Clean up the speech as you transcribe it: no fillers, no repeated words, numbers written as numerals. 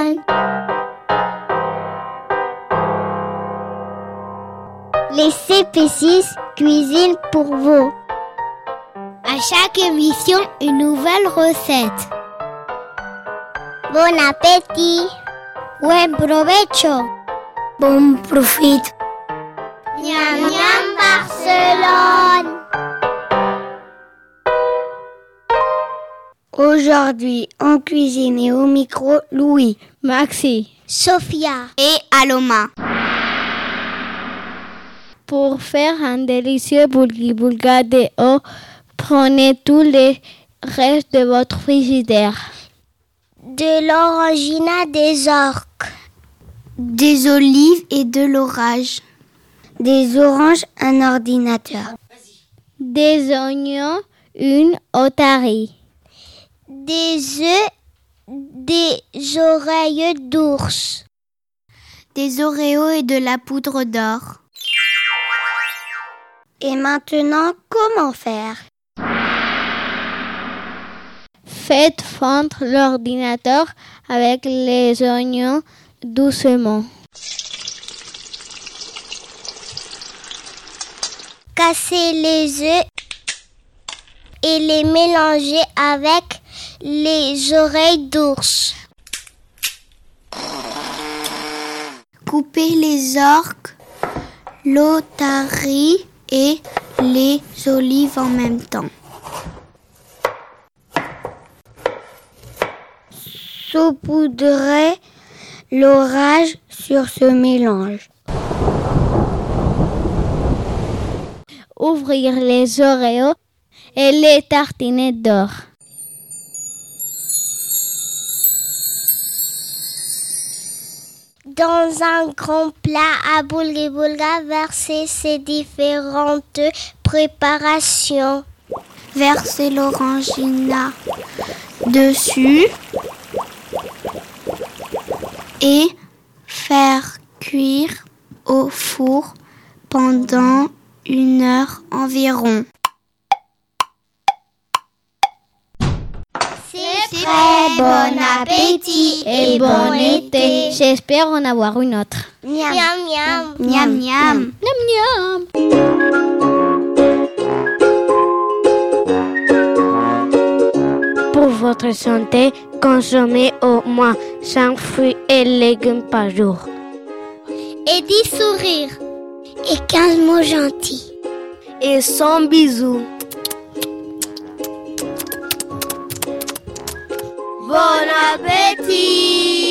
time. Les CP6 cuisinent pour vous. À chaque émission, une nouvelle recette. Bon appétit. Buen provecho. Bon profit. Miam miam Barcelone. Aujourd'hui, en cuisine et au micro, Louis, Maxi, Sophia et Aloma. Pour faire un délicieux boulgui-boulga de haut, prenez tous les restes de votre frigidaire. De l'orangina, des orques, des olives et de l'orage, des oranges, un ordinateur, Des oignons, une otarie, des œufs, des oreilles d'ours, des oreos et de la poudre d'or. Et maintenant, comment faire? Faites fondre l'ordinateur avec les oignons doucement. Cassez les œufs et les mélanger avec les oreilles d'ours. Coupez les orques, l'otarie et les olives en même temps. Saupoudrez l'orage sur ce mélange. Ouvrir les oreos et les tartiner d'or. Dans un grand plat à boulgui-boulga, versez ces différentes préparations. Versez l'orangina dessus et faire cuire au four pendant 1 heure environ. C'est prêt, bon appétit Et bon été. J'espère en avoir une autre. Miam miam. Miam miam. Miam miam. Pour votre santé, consommez au moins 5 fruits et légumes par jour. Et 10 sourires. Et 15 mots gentils. Et 100 bisous. Bon appétit!